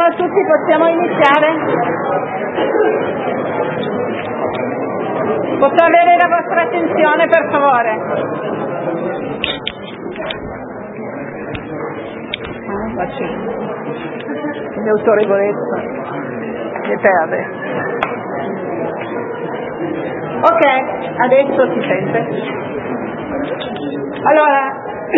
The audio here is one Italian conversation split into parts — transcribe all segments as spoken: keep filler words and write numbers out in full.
Buongiorno a tutti, possiamo iniziare? Posso avere la vostra attenzione, per favore? Ah, faccio la mia autorevolezza che perde. Ok, adesso si sente. Allora,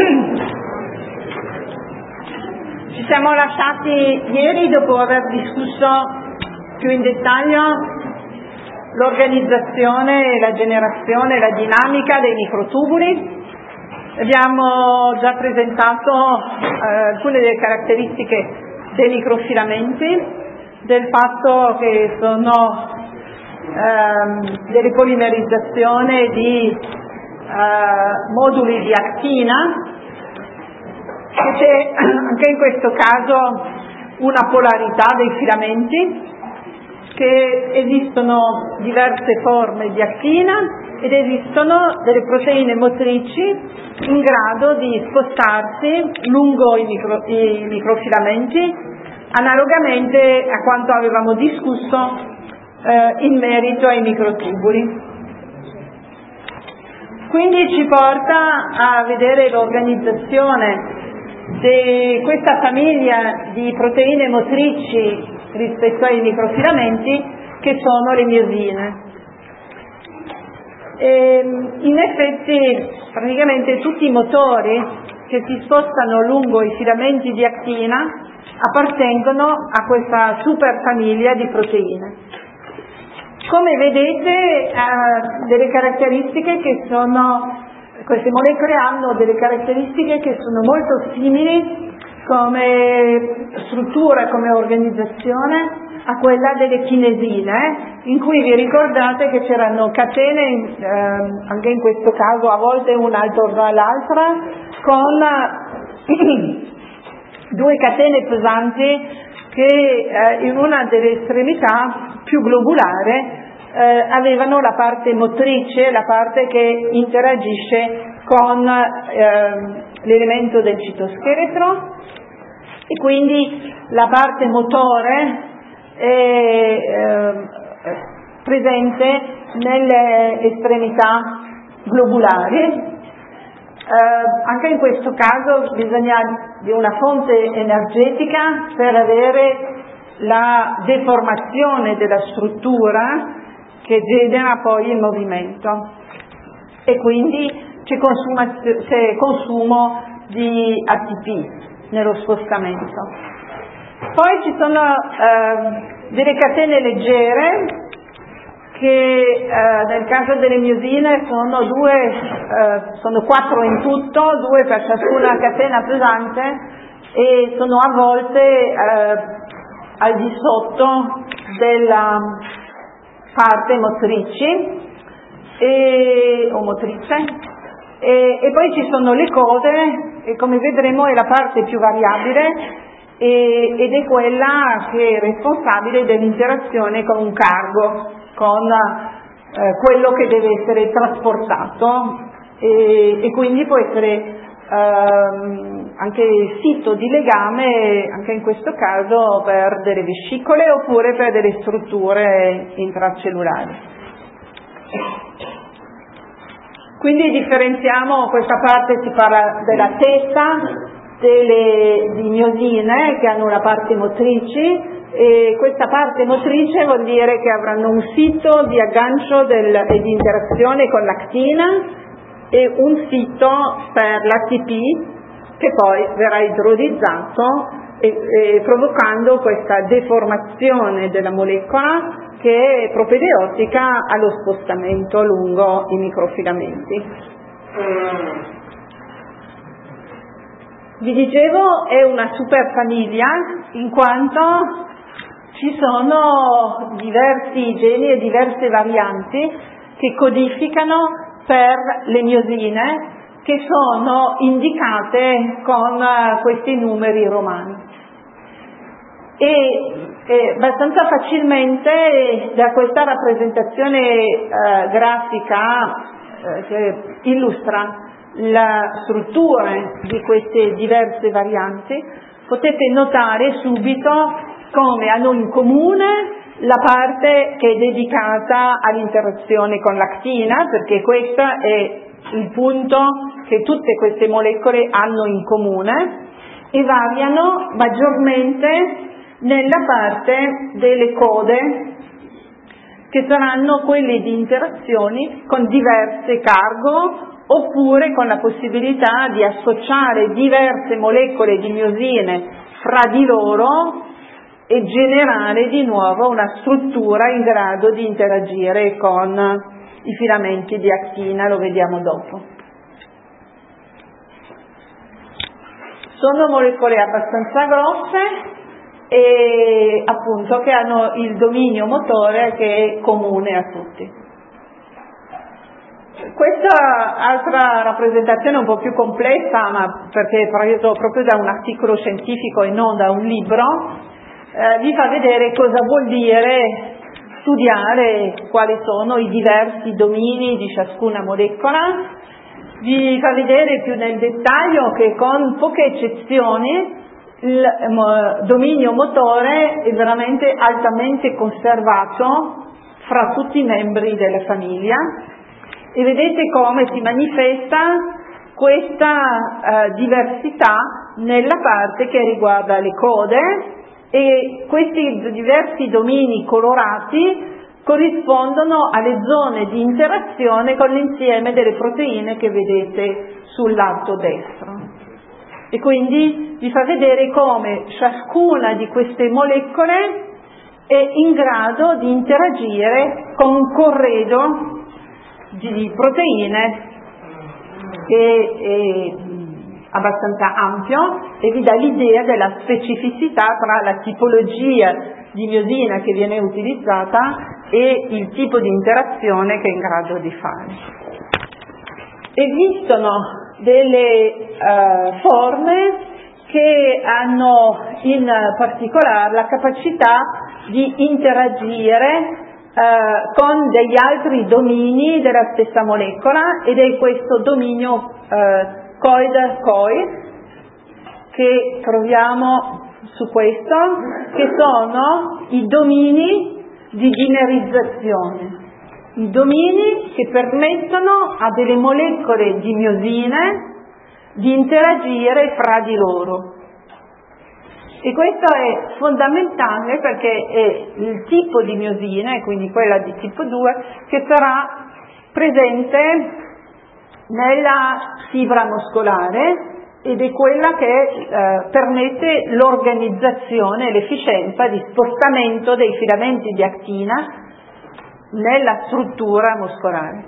ci siamo lasciati ieri dopo aver discusso più in dettaglio l'organizzazione, la generazione, la dinamica dei microtubuli. Abbiamo già presentato eh, alcune delle caratteristiche dei microfilamenti, del fatto che sono ehm, delle polimerizzazioni di eh, moduli di actina, che c'è anche in questo caso una polarità dei filamenti, che esistono diverse forme di actina ed esistono delle proteine motrici in grado di spostarsi lungo i, micro, i microfilamenti, analogamente a quanto avevamo discusso eh, in merito ai microtubuli. Quindi ci porta a vedere l'organizzazione di questa famiglia di proteine motrici rispetto ai microfilamenti, che sono le miosine. E in effetti praticamente tutti i motori che si spostano lungo i filamenti di actina appartengono a questa superfamiglia di proteine. Come vedete, ha delle caratteristiche che sono, queste molecole hanno delle caratteristiche che sono molto simili come struttura, come organizzazione, a quella delle chinesine, in cui vi ricordate che c'erano catene, eh, anche in questo caso a volte una attorno all'altra, con due catene pesanti che eh, in una delle estremità più globulare eh, avevano la parte motrice, la parte che interagisce con eh, l'elemento del citoscheletro, e quindi la parte motore è eh, presente nelle estremità globulari. Eh, anche in questo caso bisogna di una fonte energetica per avere la deformazione della struttura che genera poi il movimento, e quindi c'è, consuma, c'è consumo di A T P nello spostamento. Poi ci sono eh, delle catene leggere che eh, nel caso delle miosine sono due, eh, sono quattro in tutto, due per ciascuna catena pesante, e sono avvolte eh, al di sotto della parte motrici e, o motrice, e, e poi ci sono le code, e come vedremo è la parte più variabile e, ed è quella che è responsabile dell'interazione con un cargo, con eh, quello che deve essere trasportato, e, e quindi può essere ehm, anche sito di legame, anche in questo caso per delle vescicole oppure per delle strutture intracellulari. Quindi differenziamo questa parte, si parla della testa, delle di miosine che hanno una parte motrici, e questa parte motrice vuol dire che avranno un sito di aggancio del, e di interazione con l'actina e un sito per l'A T P che poi verrà idrolizzato e, e provocando questa deformazione della molecola che è propedeutica allo spostamento lungo i microfilamenti. Vi dicevo, è una superfamiglia in quanto ci sono diversi geni e diverse varianti che codificano per le miosine, che sono indicate con questi numeri romani. E eh, abbastanza facilmente da questa rappresentazione eh, grafica eh, che illustra la struttura di queste diverse varianti potete notare subito come hanno in comune la parte che è dedicata all'interazione con l'actina, perché questo è il punto che tutte queste molecole hanno in comune, e variano maggiormente nella parte delle code, che saranno quelle di interazioni con diverse cargo, oppure con la possibilità di associare diverse molecole di miosine fra di loro e generare di nuovo una struttura in grado di interagire con i filamenti di actina, lo vediamo dopo. Sono molecole abbastanza grosse e appunto che hanno il dominio motore che è comune a tutti. Questa altra rappresentazione è un po' più complessa, ma perché è preso proprio da un articolo scientifico e non da un libro, eh, vi fa vedere cosa vuol dire studiare quali sono i diversi domini di ciascuna molecola, vi fa vedere più nel dettaglio che con poche eccezioni il dominio motore è veramente altamente conservato fra tutti i membri della famiglia, e vedete come si manifesta questa eh, diversità nella parte che riguarda le code, e questi diversi domini colorati corrispondono alle zone di interazione con l'insieme delle proteine che vedete sul lato destro. E quindi vi fa vedere come ciascuna di queste molecole è in grado di interagire con un corredo di proteine che è abbastanza ampio e vi dà l'idea della specificità tra la tipologia di miosina che viene utilizzata e il tipo di interazione che è in grado di fare. Esistono delle uh, forme che hanno in particolare la capacità di interagire Uh, con degli altri domini della stessa molecola, ed è questo dominio uh, coid-coid che troviamo su questo, che sono i domini di dimerizzazione, i domini che permettono a delle molecole di miosine di interagire fra di loro. E questo è fondamentale perché è il tipo di miosina, e quindi quella di tipo due, che sarà presente nella fibra muscolare, ed è quella che eh, permette l'organizzazione e l'efficienza di spostamento dei filamenti di actina nella struttura muscolare.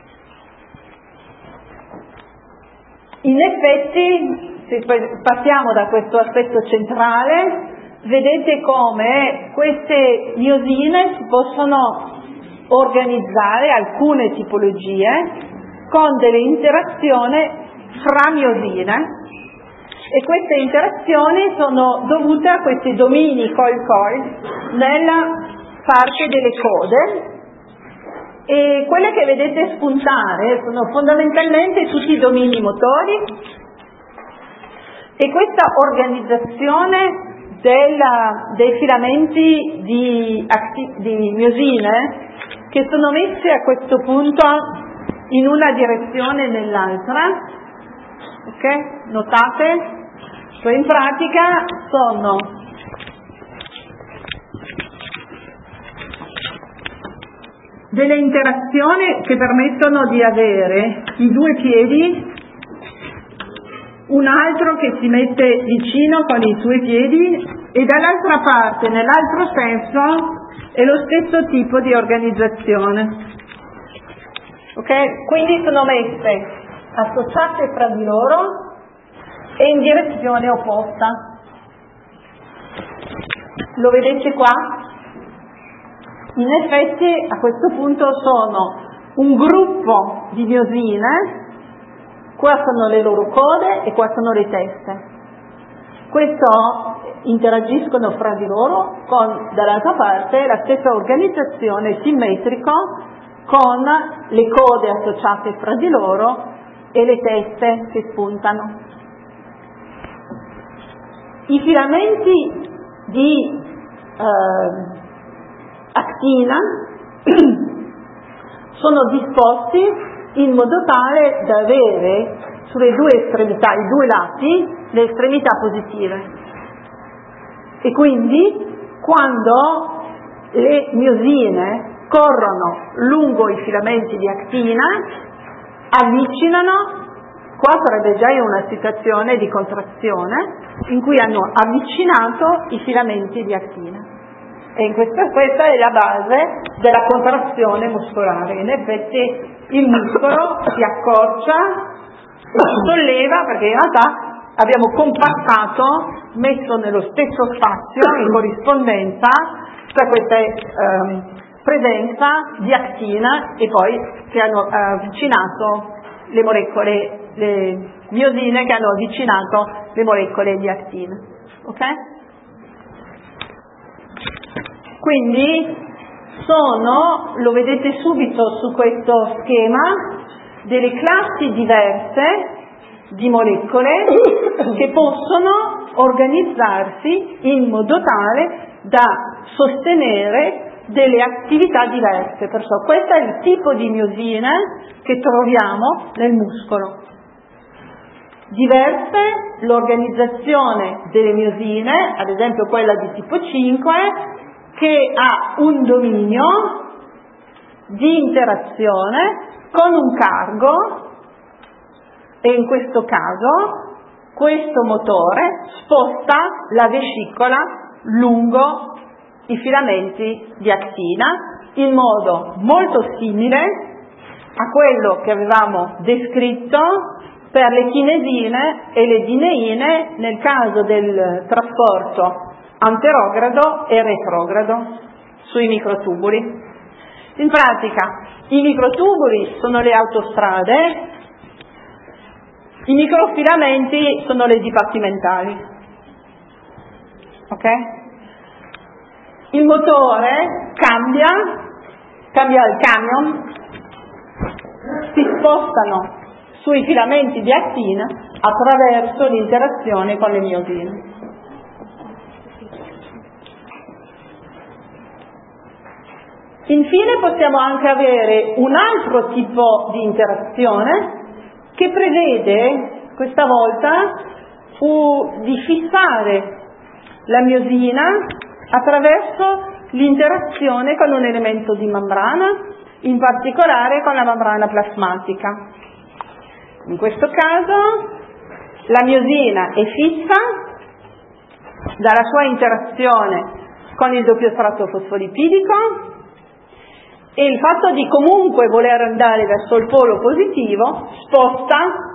In effetti, se passiamo da questo aspetto centrale, vedete come queste miosine si possono organizzare, alcune tipologie, con delle interazioni fra miosine, e queste interazioni sono dovute a questi domini coil-coil nella parte delle code, e quelle che vedete spuntare sono fondamentalmente tutti i domini motori. E questa organizzazione della, dei filamenti di, di miosine, che sono messi a questo punto in una direzione e nell'altra, ok? Notate? Cioè in pratica sono delle interazioni che permettono di avere i due piedi, un altro che si mette vicino con i suoi piedi, e dall'altra parte, nell'altro senso, è lo stesso tipo di organizzazione. Ok? Quindi sono messe associate fra di loro e in direzione opposta. Lo vedete qua? In effetti a questo punto sono un gruppo di miosine. Qua sono le loro code e qua sono le teste. Questo interagiscono fra di loro con, dall'altra parte, la stessa organizzazione simmetrica con le code associate fra di loro e le teste che spuntano. I filamenti di eh, actina sono disposti in modo tale da avere sulle due estremità, i due lati, le estremità positive. E quindi quando le miosine corrono lungo i filamenti di actina, avvicinano, qua sarebbe già in una situazione di contrazione, in cui hanno avvicinato i filamenti di actina. E in questa, questa è la base della contrazione muscolare. In effetti il muscolo si accorcia, si solleva, perché in realtà abbiamo compattato, messo nello stesso spazio, in corrispondenza, cioè questa eh, presenza di actina, e poi si hanno eh, avvicinato le molecole, le miosine che hanno avvicinato le molecole di actina. Ok? Quindi sono, lo vedete subito su questo schema, delle classi diverse di molecole che possono organizzarsi in modo tale da sostenere delle attività diverse. Perciò questo è il tipo di miosine che troviamo nel muscolo. Diverse l'organizzazione delle miosine, ad esempio quella di tipo cinque, che ha un dominio di interazione con un cargo, e in questo caso questo motore sposta la vescicola lungo i filamenti di actina in modo molto simile a quello che avevamo descritto per le chinesine e le dineine nel caso del trasporto anterogrado e retrogrado sui microtubuli. In pratica i microtubuli sono le autostrade, i microfilamenti sono le dipartimentali. Ok? Il motore cambia, cambia il camion, si spostano sui filamenti di actina attraverso l'interazione con le miosine. Infine possiamo anche avere un altro tipo di interazione che prevede questa volta uh, di fissare la miosina attraverso l'interazione con un elemento di membrana, in particolare con la membrana plasmatica. In questo caso la miosina è fissa dalla sua interazione con il doppio strato fosfolipidico, e il fatto di comunque voler andare verso il polo positivo sposta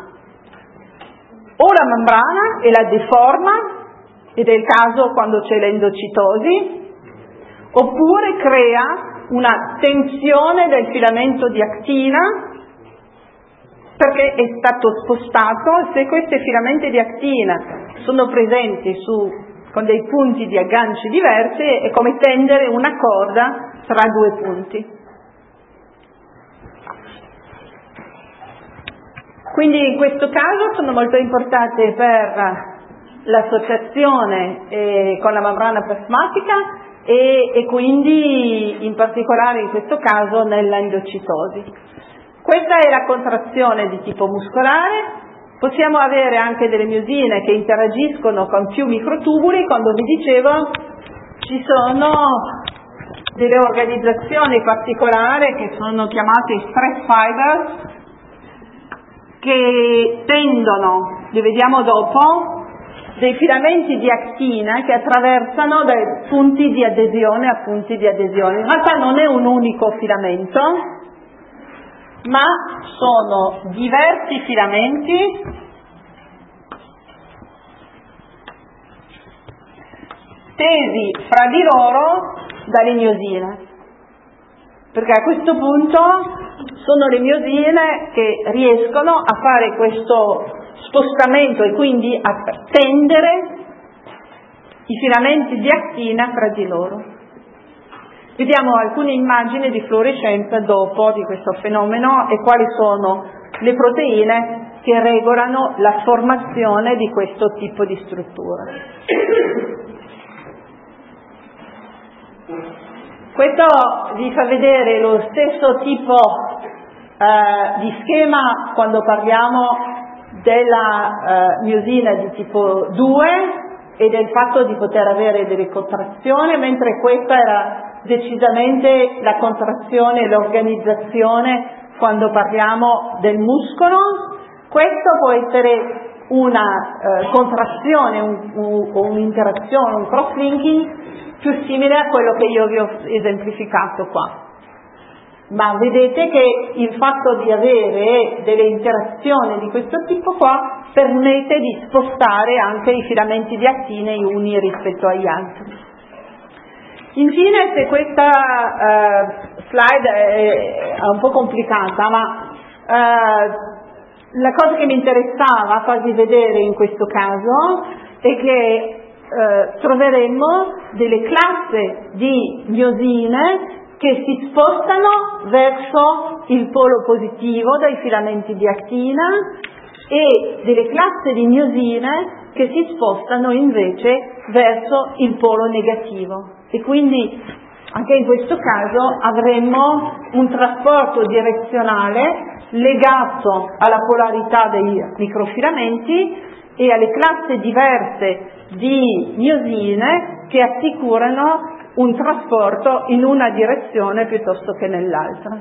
o la membrana e la deforma, ed è il caso quando c'è l'endocitosi, oppure crea una tensione del filamento di actina perché è stato spostato. Se questi filamenti di actina sono presenti su, con dei punti di agganci diversi, è come tendere una corda tra due punti. Quindi in questo caso sono molto importanti per l'associazione eh, con la membrana plasmatica e, e quindi in particolare in questo caso nell'endocitosi. Questa è la contrazione di tipo muscolare. Possiamo avere anche delle miosine che interagiscono con più microtubuli. Quando vi dicevo ci sono delle organizzazioni particolari che sono chiamate stress fibers, che tendono, li vediamo dopo, dei filamenti di actina che attraversano dai punti di adesione a punti di adesione. In realtà non è un unico filamento, ma sono diversi filamenti tesi fra di loro dalle miosine, perché a questo punto sono le miosine che riescono a fare questo spostamento e quindi a tendere i filamenti di actina fra di loro. Vediamo alcune immagini di fluorescenza dopo di questo fenomeno e quali sono le proteine che regolano la formazione di questo tipo di struttura. Questo vi fa vedere lo stesso tipo eh, di schema quando parliamo della eh, miosina di tipo due e del fatto di poter avere delle contrazioni, mentre questa era decisamente la contrazione e l'organizzazione quando parliamo del muscolo. Questo può essere una eh, contrazione un, un, o un'interazione, un cross-linking più simile a quello che io vi ho esemplificato qua. Ma vedete che il fatto di avere delle interazioni di questo tipo qua permette di spostare anche i filamenti di actina gli uni rispetto agli altri. Infine, se questa uh, slide è, è un po' complicata, ma uh, la cosa che mi interessava farvi vedere in questo caso è che uh, troveremmo delle classi di miosine che si spostano verso il polo positivo dai filamenti di actina e delle classi di miosine che si spostano invece verso il polo negativo. E quindi anche in questo caso avremmo un trasporto direzionale legato alla polarità dei microfilamenti e alle classi diverse di miosine che assicurano un trasporto in una direzione piuttosto che nell'altra.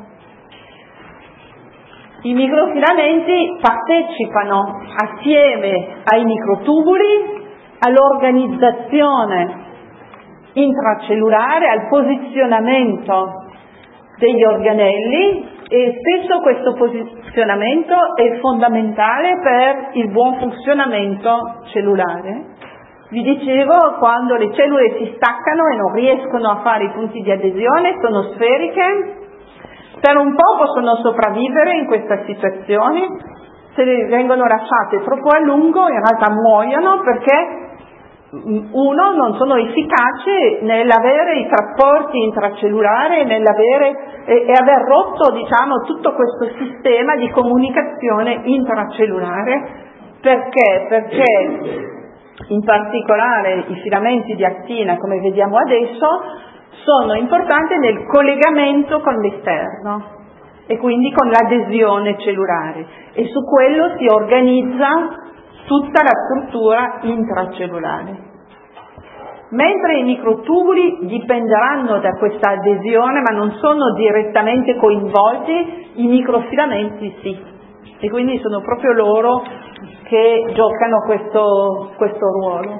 I microfilamenti partecipano assieme ai microtubuli all'organizzazione intracellulare, al posizionamento degli organelli, e spesso questo posizionamento è fondamentale per il buon funzionamento cellulare. Vi dicevo, quando le cellule si staccano e non riescono a fare i punti di adesione, sono sferiche, per un po' possono sopravvivere in questa situazione, se vengono lasciate troppo a lungo in realtà muoiono perché uno, non sono efficaci nell'avere i trasporti intracellulari, nell'avere e, e aver rotto, diciamo, tutto questo sistema di comunicazione intracellulare. Perché? Perché in particolare i filamenti di actina, come vediamo adesso, sono importanti nel collegamento con l'esterno e quindi con l'adesione cellulare, e su quello si organizza tutta la struttura intracellulare. Mentre i microtubuli dipenderanno da questa adesione, ma non sono direttamente coinvolti, i microfilamenti sì, e quindi sono proprio loro che giocano questo, questo ruolo.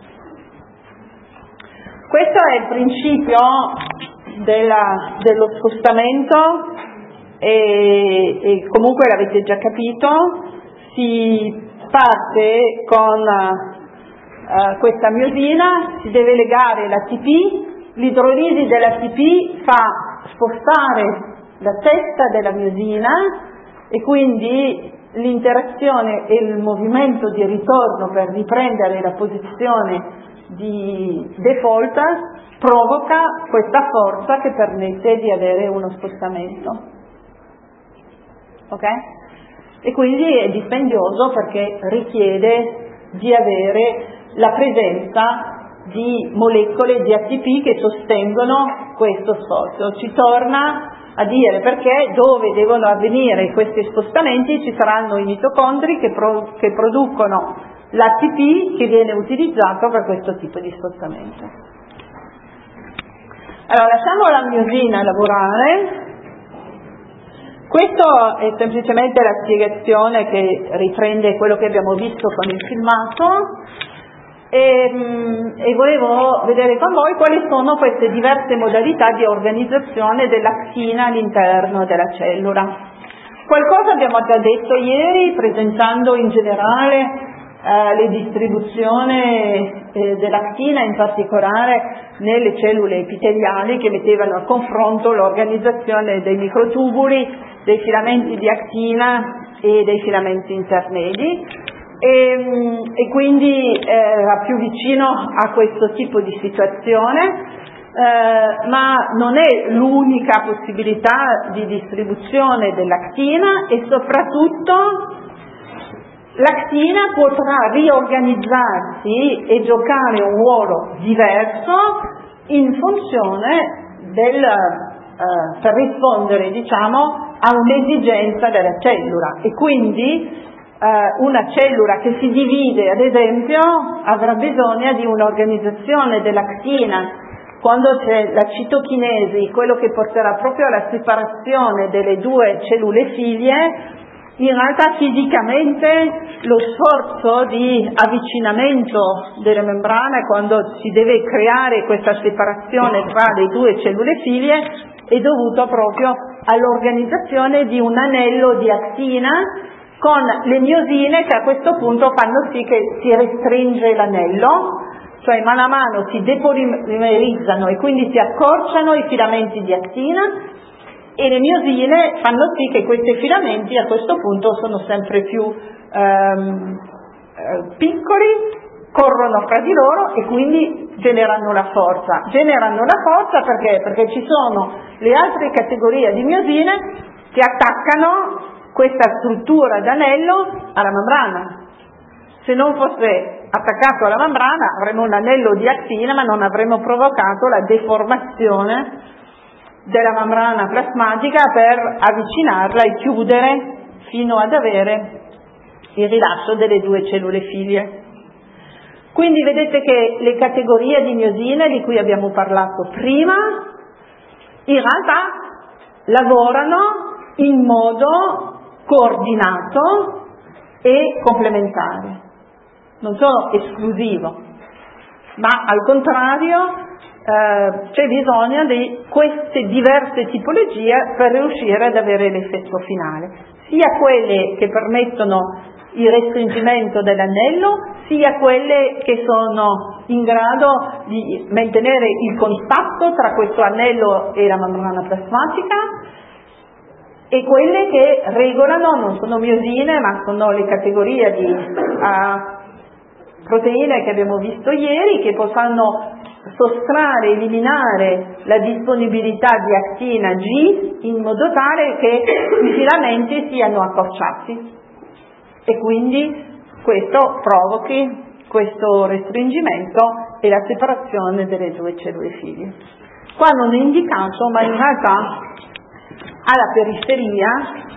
Questo è il principio della, dello spostamento e, e comunque l'avete già capito, si parte con uh, questa miosina, si deve legare l'A T P, l'idrolisi dell'A T P fa spostare la testa della miosina e quindi l'interazione e il movimento di ritorno per riprendere la posizione di default provoca questa forza che permette di avere uno spostamento. Ok? E quindi è dispendioso perché richiede di avere la presenza di molecole di A T P che sostengono questo sforzo. Ci torna a dire perché dove devono avvenire questi spostamenti ci saranno i mitocondri che, pro, che producono l'A T P che viene utilizzato per questo tipo di spostamento. Allora, lasciamo la miosina lavorare. Questo è semplicemente la spiegazione che riprende quello che abbiamo visto con il filmato e, e volevo vedere con voi quali sono queste diverse modalità di organizzazione dell'actina all'interno della cellula. Qualcosa abbiamo già detto ieri presentando in generale eh, le distribuzioni eh, dell'actina, in particolare nelle cellule epiteliali, che mettevano a confronto l'organizzazione dei microtubuli, dei filamenti di actina e dei filamenti intermedi, e, e quindi era più vicino a questo tipo di situazione, eh, ma non è l'unica possibilità di distribuzione dell'actina, e soprattutto l'actina potrà riorganizzarsi e giocare un ruolo diverso in funzione del, eh, per rispondere, diciamo, a un'esigenza della cellula, e quindi Uh, una cellula che si divide, ad esempio, avrà bisogno di un'organizzazione dell'actina. Quando c'è la citochinesi, quello che porterà proprio alla separazione delle due cellule figlie, in realtà fisicamente lo sforzo di avvicinamento delle membrane, quando si deve creare questa separazione tra le due cellule figlie, è dovuto proprio all'organizzazione di un anello di actina con le miosine, che a questo punto fanno sì che si restringe l'anello, cioè mano a mano si depolimerizzano e quindi si accorciano i filamenti di actina, e le miosine fanno sì che questi filamenti a questo punto sono sempre più ehm, eh, piccoli, corrono fra di loro e quindi generano la forza. Generano la forza perché? Perché ci sono le altre categorie di miosine che attaccano questa struttura d'anello alla membrana. Se non fosse attaccato alla membrana avremmo un anello di actina, ma non avremmo provocato la deformazione della membrana plasmatica per avvicinarla e chiudere fino ad avere il rilascio delle due cellule figlie. Quindi vedete che le categorie di miosine di cui abbiamo parlato prima in realtà lavorano in modo coordinato e complementare, non sono esclusivo, ma al contrario eh, c'è bisogno di queste diverse tipologie per riuscire ad avere l'effetto finale, sia quelle che permettono il restringimento dell'anello, sia quelle che sono in grado di mantenere il contatto tra questo anello e la membrana plasmatica, e quelle che regolano, non sono miosine ma sono le categorie di uh, proteine che abbiamo visto ieri, che possono sottrarre, eliminare la disponibilità di actina G in modo tale che i filamenti siano accorciati e quindi questo provochi questo restringimento e la separazione delle due cellule figlie. Qua non è indicato, ma in realtà alla periferia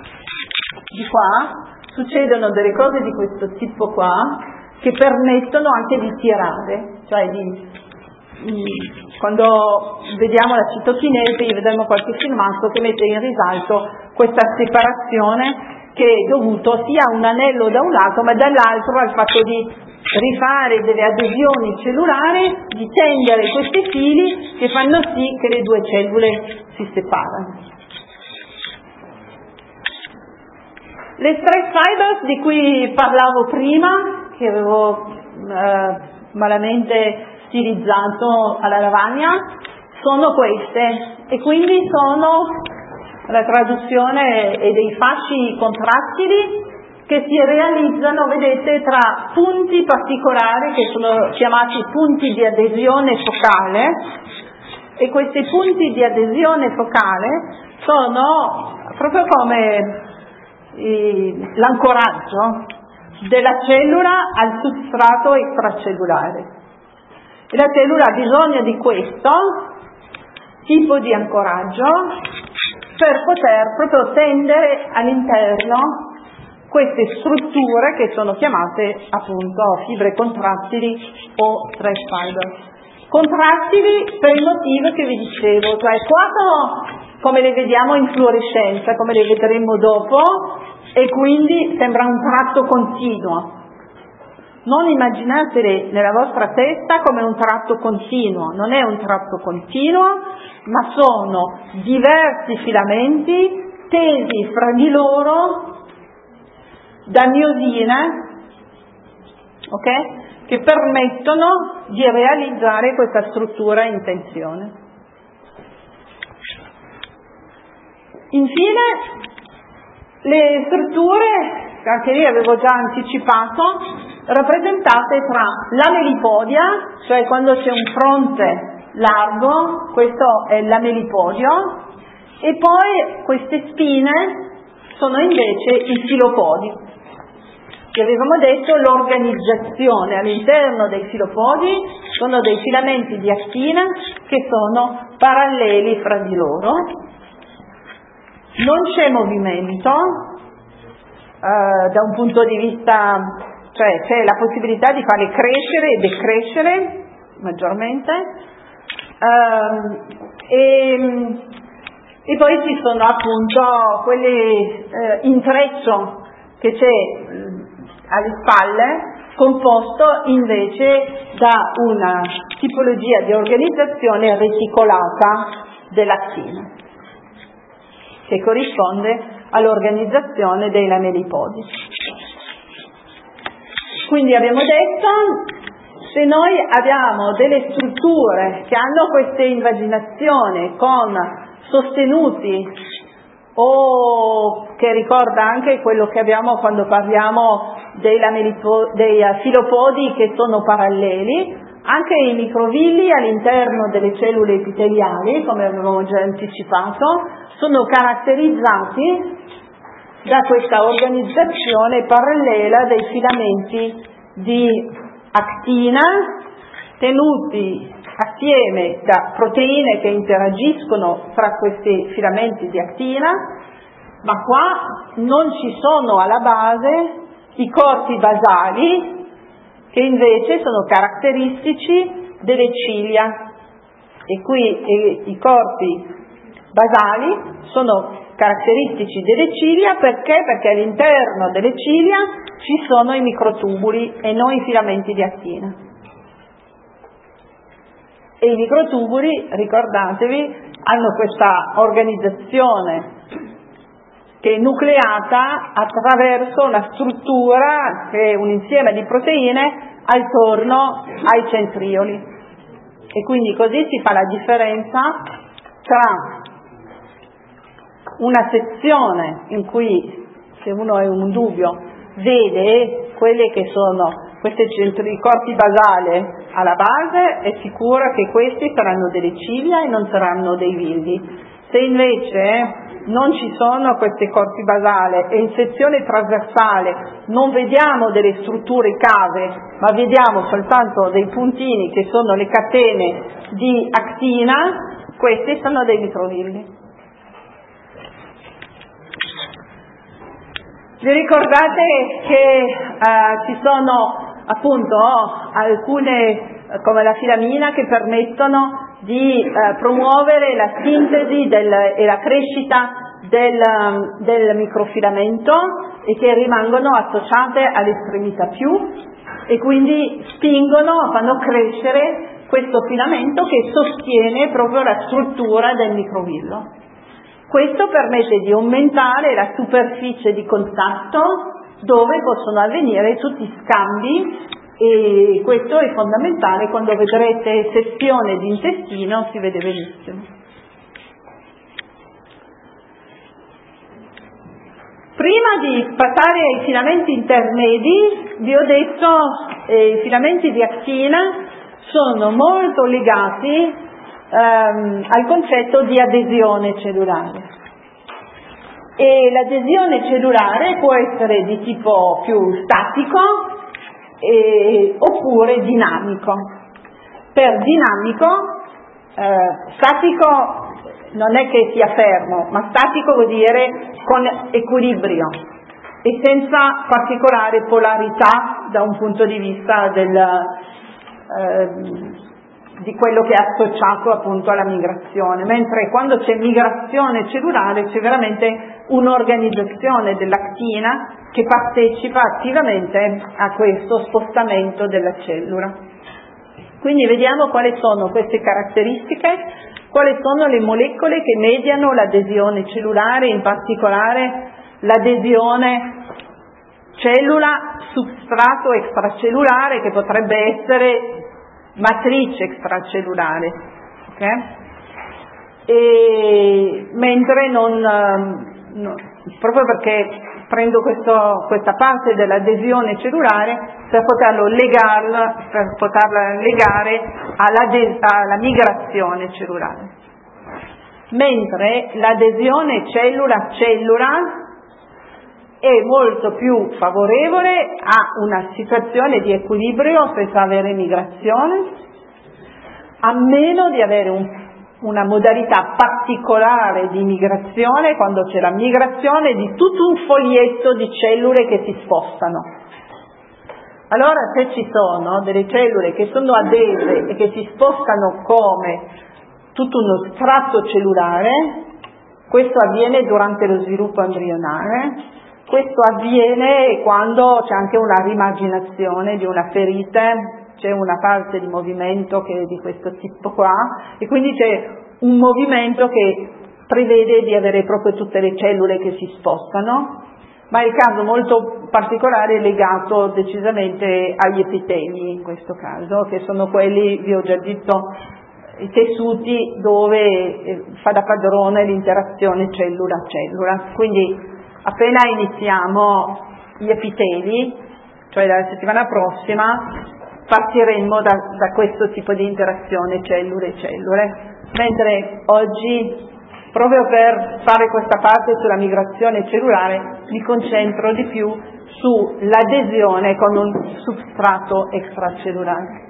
di qua succedono delle cose di questo tipo qua che permettono anche di tirare, cioè di mh, quando vediamo la citochinesi vedremo qualche filmato che mette in risalto questa separazione che è dovuto sia a un anello da un lato ma dall'altro al fatto di rifare delle adesioni cellulari, di tendere questi fili che fanno sì che le due cellule si separano. Le stress fibers di cui parlavo prima, che avevo eh, malamente stilizzato alla lavagna, sono queste, e quindi sono, la traduzione è dei fasci contrattili che si realizzano, vedete, tra punti particolari che sono chiamati punti di adesione focale, e questi punti di adesione focale sono proprio come l'ancoraggio della cellula al substrato extracellulare, e la cellula ha bisogno di questo tipo di ancoraggio per poter proprio tendere all'interno queste strutture che sono chiamate appunto fibre contrattili o stress fiber. Contrattili per il motivo che vi dicevo, cioè qua sono come le vediamo in fluorescenza, come le vedremo dopo, e quindi sembra un tratto continuo. Non immaginatele nella vostra testa come un tratto continuo, non è un tratto continuo, ma sono diversi filamenti tesi fra di loro da miosine, ok? Che permettono di realizzare questa struttura in tensione. Infine, le strutture, anche lì avevo già anticipato, rappresentate tra l'amelipodia, cioè quando c'è un fronte largo, questo è l'amelipodio, e poi queste spine sono invece i filopodi. Che avevamo detto l'organizzazione all'interno dei filopodi sono dei filamenti di actina che sono paralleli fra di loro, non c'è movimento eh, da un punto di vista, cioè c'è la possibilità di farle crescere e decrescere maggiormente, eh, e, e poi ci sono appunto quelli eh, intreccio che c'è eh, alle spalle, composto invece da una tipologia di organizzazione reticolata dell'actina, che corrisponde all'organizzazione dei lamellipodi. Quindi abbiamo detto, se noi abbiamo delle strutture che hanno questa invaginazione con sostenuti, o che ricorda anche quello che abbiamo quando parliamo dei, dei filopodi che sono paralleli, anche i microvilli all'interno delle cellule epiteliali, come avevamo già anticipato, sono caratterizzati da questa organizzazione parallela dei filamenti di actina tenuti assieme da proteine che interagiscono tra questi filamenti di actina, ma qua non ci sono alla base i corpi basali che invece sono caratteristici delle ciglia, e qui e, i corpi basali sono caratteristici delle ciglia perché? Perché all'interno delle ciglia ci sono i microtubuli e non i filamenti di actina. E i microtubuli, ricordatevi, hanno questa organizzazione che è nucleata attraverso una struttura che è un insieme di proteine attorno ai centrioli, e quindi così si fa la differenza tra una sezione in cui, se uno ha un dubbio, vede quelle che sono questi centri, corpi basali alla base, è sicura che questi saranno delle ciglia e non saranno dei villi. Se invece non ci sono questi corpi basali e in sezione trasversale non vediamo delle strutture cave, ma vediamo soltanto dei puntini che sono le catene di actina, questi sono dei microvilli. Vi ricordate che uh, ci sono appunto alcune, come la filamina, che permettono di uh, promuovere la sintesi del, e la crescita del, um, del microfilamento, e che rimangono associate all'estremità più, e quindi spingono, fanno crescere questo filamento che sostiene proprio la struttura del microvillo. Questo permette di aumentare la superficie di contatto dove possono avvenire tutti i scambi, e questo è fondamentale. Quando vedrete sezione di intestino si vede benissimo. Prima di passare ai filamenti intermedi, vi ho detto che eh, i filamenti di actina sono molto legati Um, al concetto di adesione cellulare, e l'adesione cellulare può essere di tipo più statico e, oppure dinamico. Per dinamico, eh, statico non è che sia fermo, ma statico vuol dire con equilibrio e senza particolare polarità da un punto di vista del eh, di quello che è associato appunto alla migrazione, mentre quando c'è migrazione cellulare c'è veramente un'organizzazione dell'actina che partecipa attivamente a questo spostamento della cellula. Quindi vediamo quali sono queste caratteristiche, quali sono le molecole che mediano l'adesione cellulare, in particolare l'adesione cellula-substrato extracellulare, che potrebbe essere matrice extracellulare, okay? E mentre non, no, proprio perché prendo questo, questa parte dell'adesione cellulare per poterlo legarla, per poterla legare alla, alla migrazione cellulare, mentre l'adesione cellula-cellula è molto più favorevole a una situazione di equilibrio senza avere migrazione, a meno di avere un, una modalità particolare di migrazione, quando c'è la migrazione di tutto un foglietto di cellule che si spostano. Allora, se ci sono delle cellule che sono adese e che si spostano come tutto uno strato cellulare, questo avviene durante lo sviluppo embrionale. Questo avviene quando c'è anche una rimaginazione di una ferita, c'è una parte di movimento che è di questo tipo qua, e quindi c'è un movimento che prevede di avere proprio tutte le cellule che si spostano, ma il caso molto particolare è legato decisamente agli epiteli in questo caso, che sono quelli, vi ho già detto, i tessuti dove fa da padrone l'interazione cellula-cellula. Quindi appena iniziamo gli epiteli, cioè dalla settimana prossima, partiremo da, da questo tipo di interazione cellule-cellule, mentre oggi, proprio per fare questa parte sulla migrazione cellulare, mi concentro di più sull'adesione con un substrato extracellulare.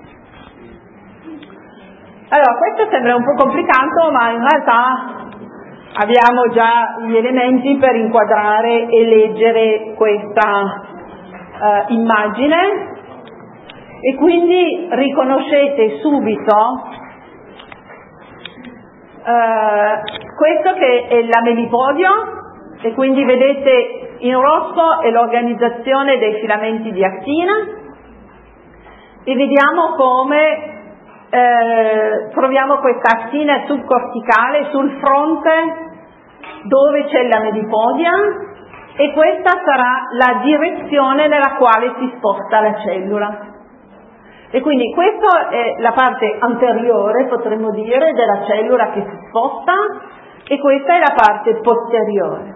Allora, questo sembra un po' complicato, ma in realtà abbiamo già gli elementi per inquadrare e leggere questa uh, immagine, e quindi riconoscete subito uh, questo che è l'amelipodio, e quindi vedete in rosso è l'organizzazione dei filamenti di actina, e vediamo come eh, troviamo questa actina subcorticale sul fronte dove c'è l'amelipodia, e questa sarà la direzione nella quale si sposta la cellula. E quindi questa è la parte anteriore, potremmo dire, della cellula che si sposta, e questa è la parte posteriore.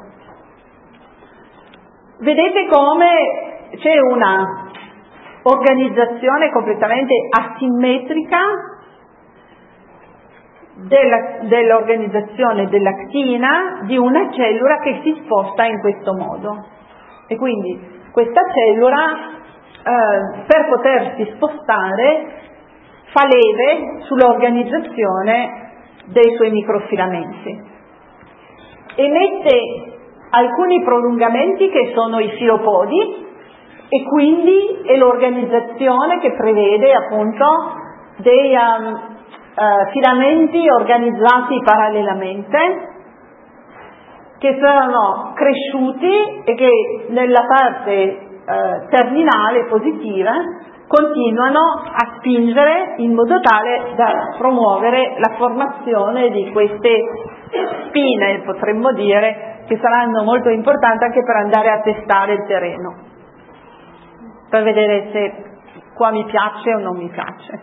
Vedete come c'è una organizzazione completamente asimmetrica della, dell'organizzazione dell'actina di una cellula che si sposta in questo modo. E quindi questa cellula, eh, per potersi spostare, fa leve sull'organizzazione dei suoi microfilamenti, emette alcuni prolungamenti che sono i filopodi, e quindi è l'organizzazione che prevede appunto dei um, uh, filamenti organizzati parallelamente, che sono cresciuti e che nella parte uh, terminale positiva continuano a spingere in modo tale da promuovere la formazione di queste spine, potremmo dire, che saranno molto importanti anche per andare a testare il terreno, per vedere se qua mi piace o non mi piace.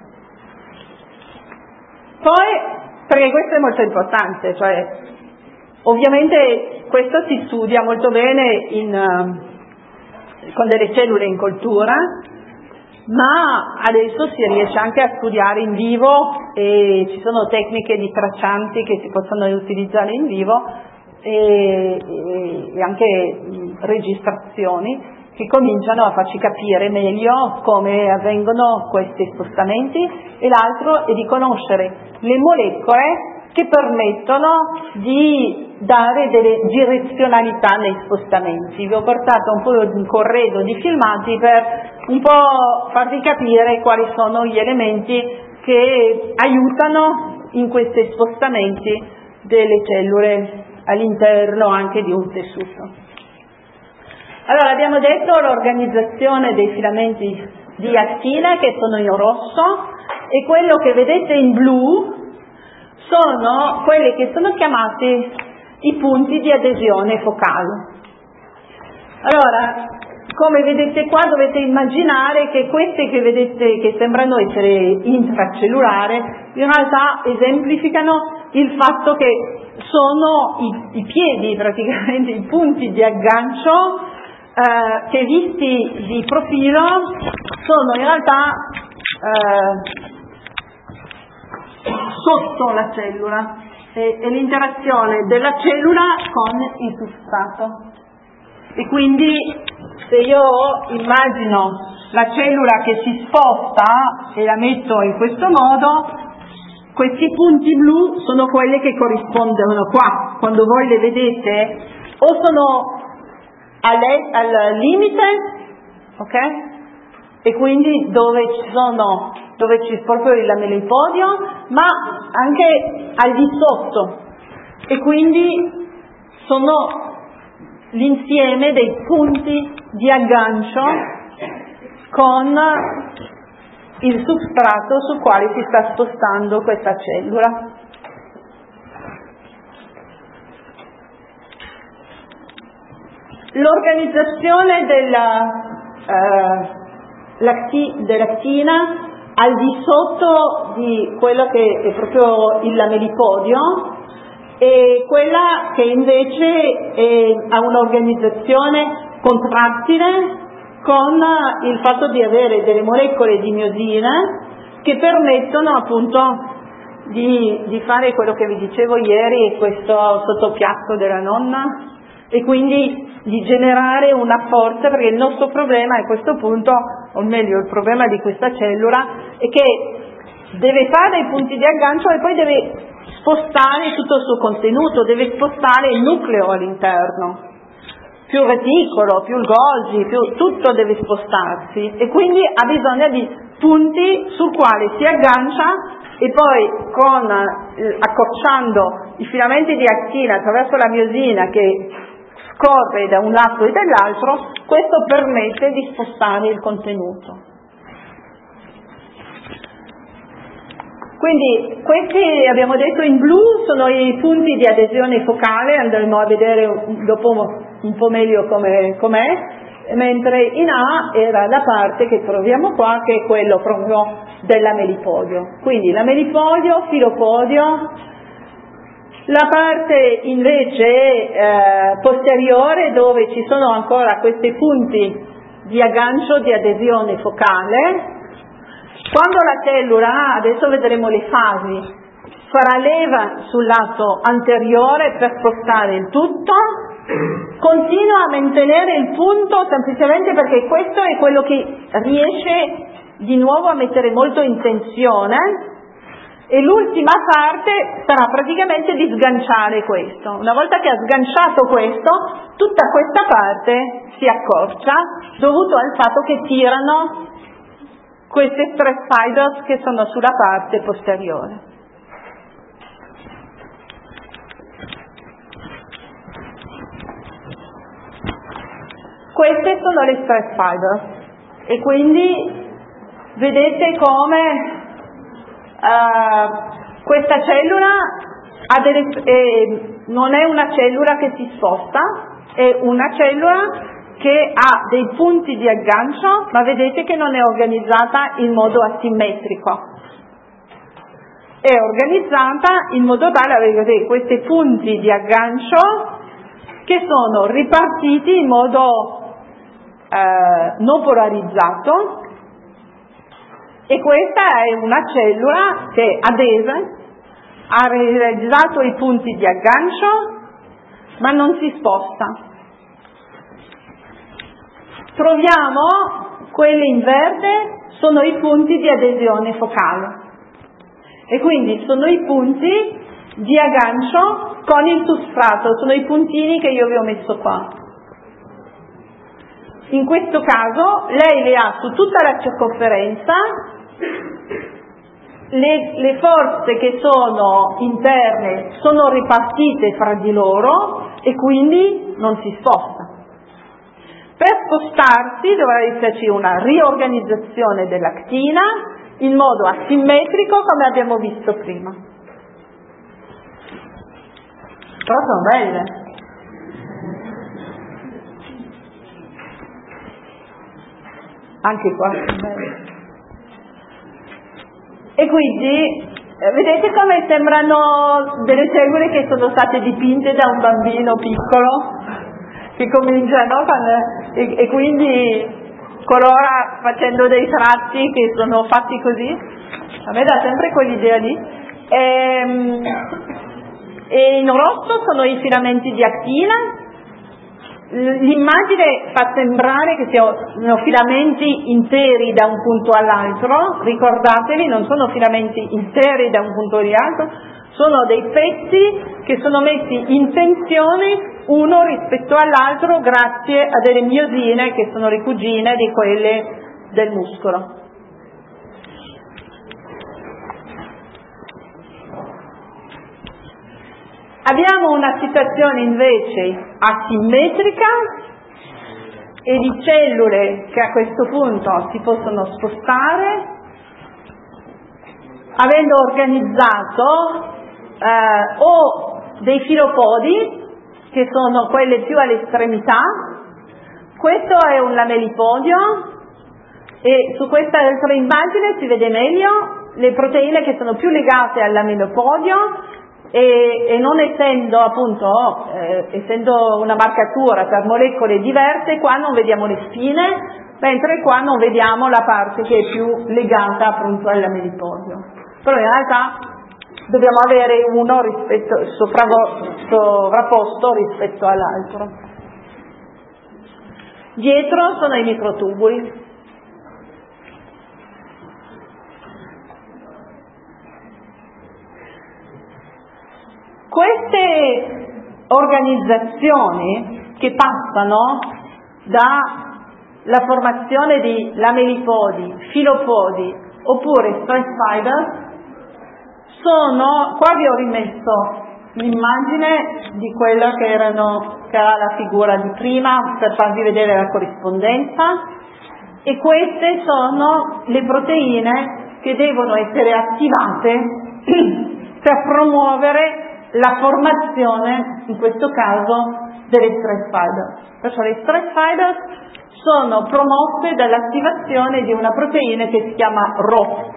Poi, perché questo è molto importante, cioè ovviamente questo si studia molto bene in, uh, con delle cellule in coltura, ma adesso si riesce anche a studiare in vivo, e ci sono tecniche di traccianti che si possono utilizzare in vivo, e, e, e anche mh, registrazioni che cominciano a farci capire meglio come avvengono questi spostamenti, e l'altro è di conoscere le molecole che permettono di dare delle direzionalità nei spostamenti. Vi ho portato un po' di corredo di filmati per un po' farvi capire quali sono gli elementi che aiutano in questi spostamenti delle cellule all'interno anche di un tessuto. Allora, abbiamo detto l'organizzazione dei filamenti di actina, che sono in rosso, e quello che vedete in blu sono quelli che sono chiamati i punti di adesione focale. Allora, come vedete qua, dovete immaginare che queste che vedete, che sembrano essere intracellulari, in realtà esemplificano il fatto che sono i, i piedi, praticamente i punti di aggancio, eh, che visti di profilo sono in realtà eh, sotto la cellula, e, e l'interazione della cellula con il substrato. E quindi se io immagino la cellula che si sposta e la metto in questo modo, questi punti blu sono quelli che corrispondono qua. Quando voi le vedete, o sono alle, al limite, ok? E quindi dove ci sono, dove c'è proprio il lamelipodio, ma anche al di sotto, e quindi sono l'insieme dei punti di aggancio con il substrato sul quale si sta spostando questa cellula. L'organizzazione della, eh, lacti, dell'actina al di sotto di quello che è proprio il lamelipodio e quella che invece è, ha un'organizzazione contrattile con il fatto di avere delle molecole di miosina che permettono appunto di, di fare quello che vi dicevo ieri, questo sottopiatto della nonna, e quindi di generare una forza, perché il nostro problema a questo punto, o meglio il problema di questa cellula, è che deve fare dei punti di aggancio e poi deve spostare tutto il suo contenuto, deve spostare il nucleo all'interno, più il reticolo, più il Golgi, più tutto deve spostarsi, e quindi ha bisogno di punti sul quale si aggancia, e poi con eh, accorciando i filamenti di actina attraverso la miosina che scorre da un lato e dall'altro, questo permette di spostare il contenuto. Quindi questi, abbiamo detto, in blu sono i punti di adesione focale, andremo a vedere dopo un po' meglio com'è, com'è, mentre in A era la parte che troviamo qua, che è quello proprio del lamelipodio. Quindi lamelipodio, filopodio, la parte invece eh, posteriore dove ci sono ancora questi punti di aggancio di adesione focale. Quando la cellula, adesso vedremo le fasi, farà leva sul lato anteriore per spostare il tutto, continua a mantenere il punto semplicemente perché questo è quello che riesce di nuovo a mettere molto in tensione, e l'ultima parte sarà praticamente di sganciare questo. Una volta che ha sganciato questo, tutta questa parte si accorcia dovuto al fatto che tirano queste stress fibers che sono sulla parte posteriore. Queste sono le stress fibers, e quindi vedete come uh, questa cellula ha delle, eh, non è una cellula che si sposta, è una cellula che ha dei punti di aggancio, ma vedete che non è organizzata in modo asimmetrico. È organizzata in modo tale da avere questi punti di aggancio che sono ripartiti in modo eh, non polarizzato, e questa è una cellula che adese ha realizzato i punti di aggancio ma non si sposta. Troviamo quelli in verde, sono i punti di adesione focale, e quindi sono i punti di aggancio con il substrato, sono i puntini che io vi ho messo qua. In questo caso lei le ha su tutta la circonferenza, le, le forze che sono interne sono ripartite fra di loro e quindi non si sposta. Per spostarsi dovrà esserci una riorganizzazione dell'actina in modo asimmetrico, come abbiamo visto prima. Però sono belle. Anche qua sono belle. E quindi vedete come sembrano delle cellule che sono state dipinte da un bambino piccolo che comincia, no? E, e quindi colora facendo dei tratti che sono fatti così. A me dà sempre quell'idea lì. E, e in rosso sono i filamenti di actina, l'immagine fa sembrare che siano filamenti interi da un punto all'altro. Ricordatevi, non sono filamenti interi da un punto all'altro, sono dei pezzi che sono messi in tensione uno rispetto all'altro grazie a delle miosine che sono le cugine di quelle del muscolo. Abbiamo una situazione invece asimmetrica e di cellule che a questo punto si possono spostare, avendo organizzato eh, o dei filopodi, che sono quelle più all'estremità. Questo è un lamelipodio e su questa altra immagine si vede meglio le proteine che sono più legate al lamelipodio. E, e non essendo appunto eh, essendo una marcatura per molecole diverse, qua non vediamo le spine, mentre qua non vediamo la parte che è più legata appunto al lamelipodio. Però in realtà dobbiamo avere uno rispetto, sovrapposto rispetto all'altro. Dietro sono i microtubuli. Queste organizzazioni che passano dalla formazione di lamelipodi, filopodi oppure stress fibers sono, qua vi ho rimesso l'immagine di quella che erano che era la figura di prima per farvi vedere la corrispondenza, e queste sono le proteine che devono essere attivate per promuovere la formazione, in questo caso, delle stress fibers. Perciò le stress fibers sono promosse dall'attivazione di una proteina che si chiama R O S.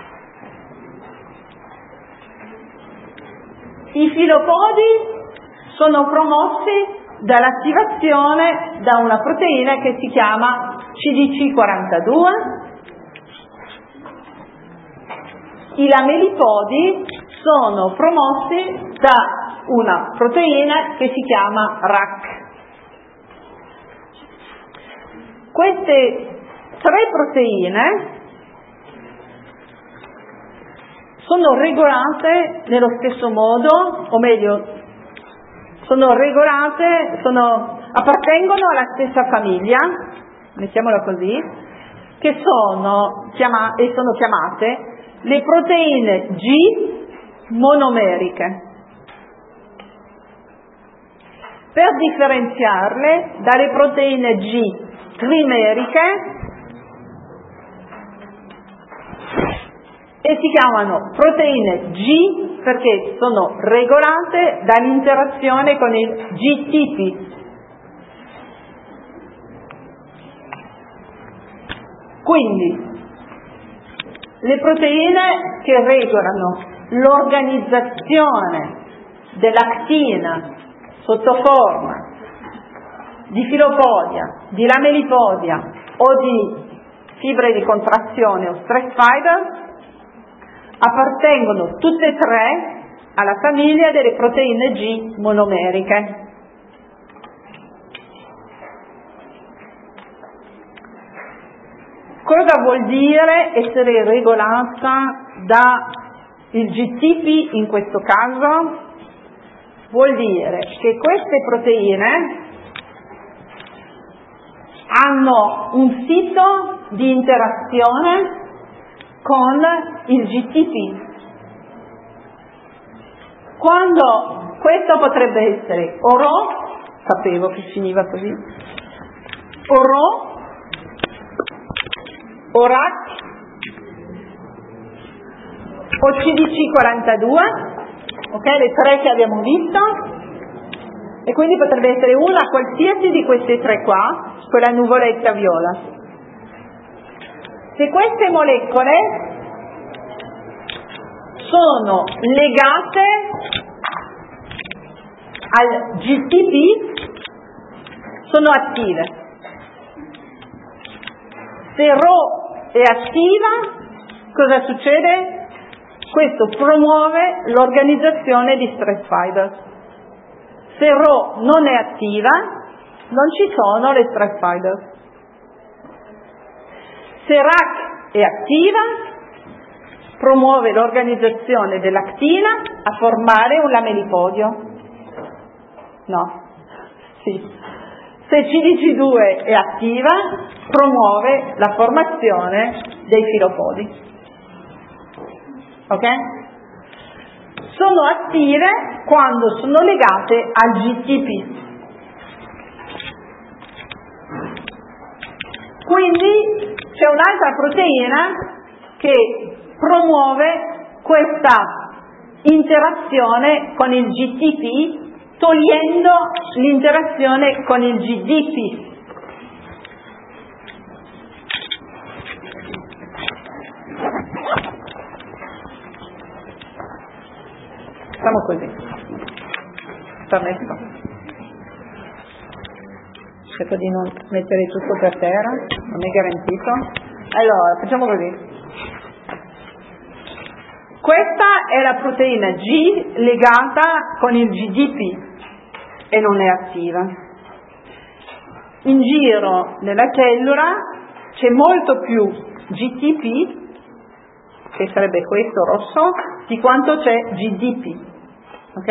I filopodi sono promossi dall'attivazione da una proteina che si chiama C D C quarantadue. I lamelipodi sono promossi da una proteina che si chiama R A C. Queste tre proteine sono regolate nello stesso modo, o meglio, sono regolate, sono, appartengono alla stessa famiglia, mettiamola così, che sono, chiama, e sono chiamate le proteine G monomeriche, per differenziarle dalle proteine G trimeriche, e si chiamano proteine G perché sono regolate dall'interazione con il G T P. Quindi le proteine che regolano l'organizzazione dell'actina sotto forma di filopodia, di lamelipodia o di fibre di contrazione o stress fiber appartengono tutte e tre alla famiglia delle proteine G monomeriche. Cosa vuol dire essere regolata da il G T P in questo caso? Vuol dire che queste proteine hanno un sito di interazione con il G T P. Quando questo potrebbe essere o R O, sapevo che finiva così, o R O, o R A C, o C D C quarantadue, ok, le tre che abbiamo visto, e quindi potrebbe essere una qualsiasi di queste tre qua, quella nuvoletta viola. Se queste molecole sono legate al G T P, sono attive. Se R O è attiva, cosa succede? Questo promuove l'organizzazione di stress fibers. Se R O non è attiva, non ci sono le stress fibers. Se R A C è attiva, promuove l'organizzazione dell'actina a formare un lamelipodio. No, sì. Se C D C due è attiva, promuove la formazione dei filopodi. Ok? Sono attive quando sono legate al G T P. Quindi c'è un'altra proteina che promuove questa interazione con il G T P, togliendo l'interazione con il G D P. Facciamo così. Permesso. Cerco di non mettere tutto per terra, non è garantito. Allora, facciamo così. Questa è la proteina G legata con il G D P e non è attiva. In giro nella cellula c'è molto più G T P, che sarebbe questo rosso, di quanto c'è G D P. Ok?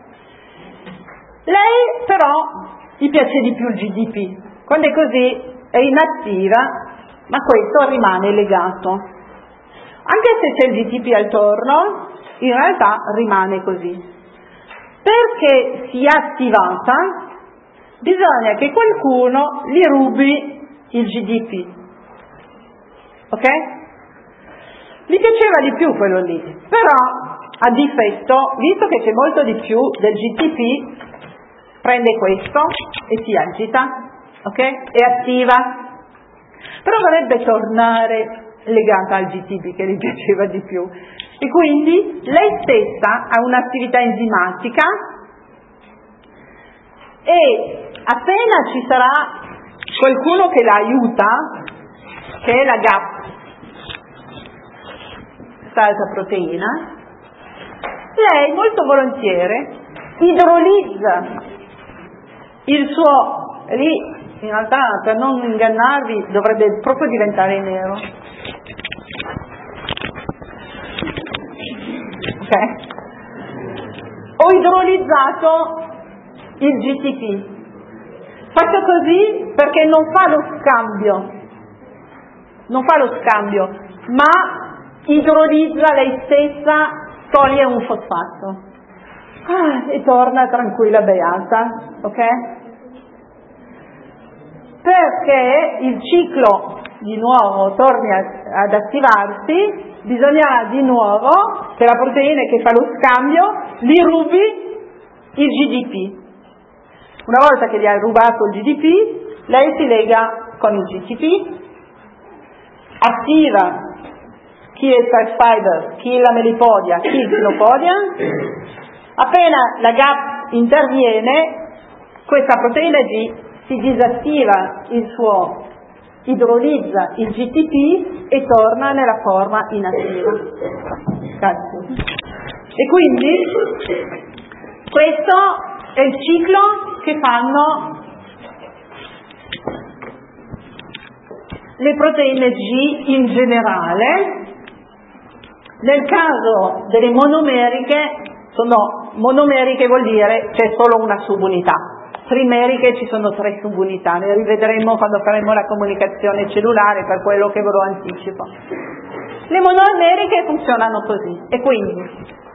Lei però gli piace di più il G D P. Quando è così è inattiva, ma questo rimane legato. Anche se c'è il G T P attorno, in realtà rimane così. Perché sia attivata, bisogna che qualcuno gli rubi il G D P. Ok? Gli piaceva di più quello lì, però a difetto, visto che c'è molto di più del G T P, prende questo e si agita, ok? È attiva, però vorrebbe tornare legata al G T P che gli piaceva di più, e quindi lei stessa ha un'attività enzimatica e appena ci sarà qualcuno che la aiuta, che è la G A P, quest'altra proteina, lei molto volentieri idrolizza il suo, lì in realtà per non ingannarvi dovrebbe proprio diventare nero, ok? Ho idrolizzato il G T P, faccio così perché non fa lo scambio, non fa lo scambio, ma idrolizza lei stessa, toglie un fosfato. Ah, e torna tranquilla, beata, ok? Perché il ciclo di nuovo torni a, ad attivarsi, bisogna di nuovo che la proteina che fa lo scambio gli rubi il G D P. Una volta che gli ha rubato il G D P, lei si lega con il G T P, attiva chi è stress fiber, chi è la melipodia, chi il filopodia. Appena la G A P interviene, questa proteina G si disattiva il suo, idrolizza il G T P e torna nella forma inattiva. Grazie. E quindi questo è il ciclo che fanno le proteine G in generale. Nel caso delle monomeriche, sono monomeriche vuol dire c'è solo una subunità, trimeriche ci sono tre subunità, ne rivedremo quando faremo la comunicazione cellulare, per quello che ve lo anticipo. Le monomeriche funzionano così, e quindi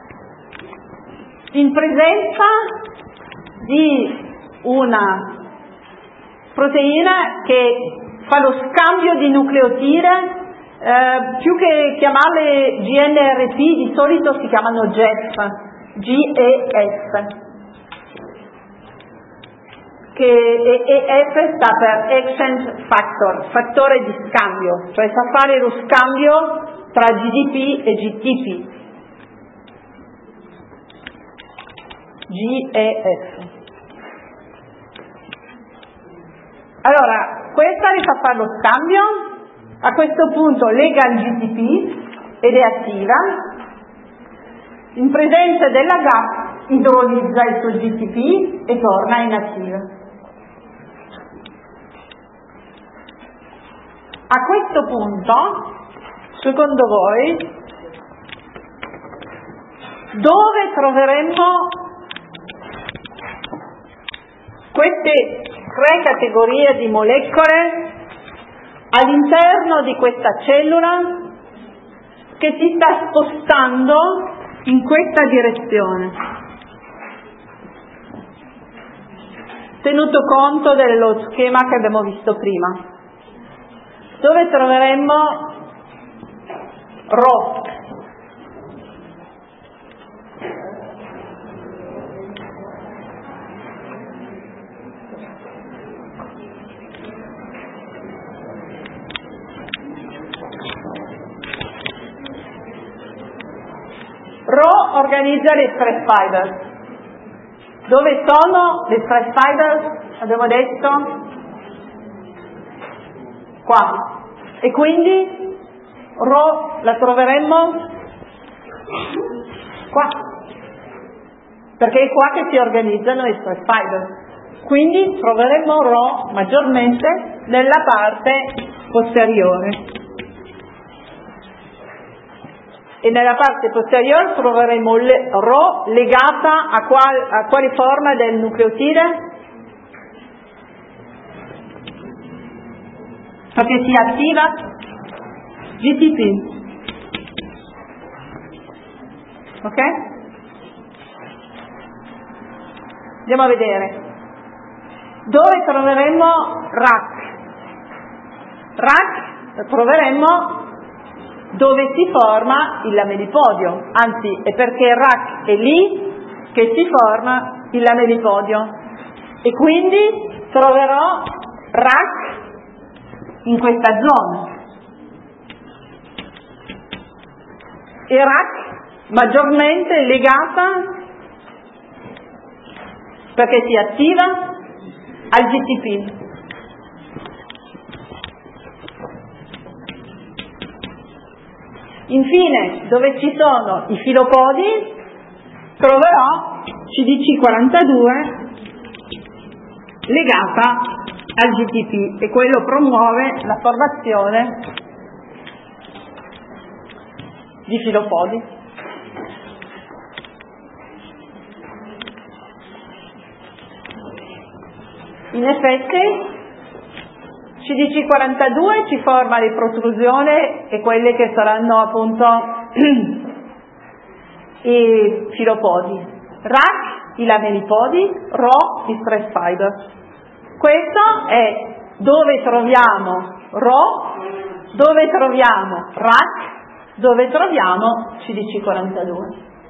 in presenza di una proteina che fa lo scambio di nucleotide, eh, più che chiamarle G N R P di solito si chiamano G E F, G E F, che E F sta per Exchange Factor, fattore di scambio, cioè sa fare lo scambio tra G D P e G T P. G E F. Allora, questa le fa fare lo scambio, a questo punto lega il G T P ed è attiva, in presenza della G A P idrolizza il suo G T P e torna inattiva. A questo punto, secondo voi, dove troveremmo queste tre categorie di molecole all'interno di questa cellula che si sta spostando in questa direzione, tenuto conto dello schema che abbiamo visto prima? Dove troveremmo Rho? Rho organizza le stress fibers. Dove sono le stress fibers? Abbiamo detto? Qua. E quindi Rho la troveremmo qua. Perché è qua che si organizzano le stress fibers. Quindi troveremmo Rho maggiormente nella parte posteriore. E nella parte posteriore troveremo le, Rho legata a, qual, a quale forma del nucleotide? Perché si attiva G T P. Ok? Andiamo a vedere. Dove troveremo R A C? R A C lo troveremo dove si forma il lamelipodio, anzi è perché R A C è lì che si forma il lamelipodio e quindi troverò R A C in questa zona e R A C maggiormente legata perché si attiva al G T P. Infine, dove ci sono i filopodi, troverò C D C quarantadue legata al G T P e quello promuove la formazione di filopodi. In effetti C D C quarantadue ci forma le protrusioni e quelle che saranno appunto i filopodi, R A C i lamelipodi, Rho i stress fiber. Questo è dove troviamo Rho, dove troviamo R A C, dove troviamo C D C quarantadue.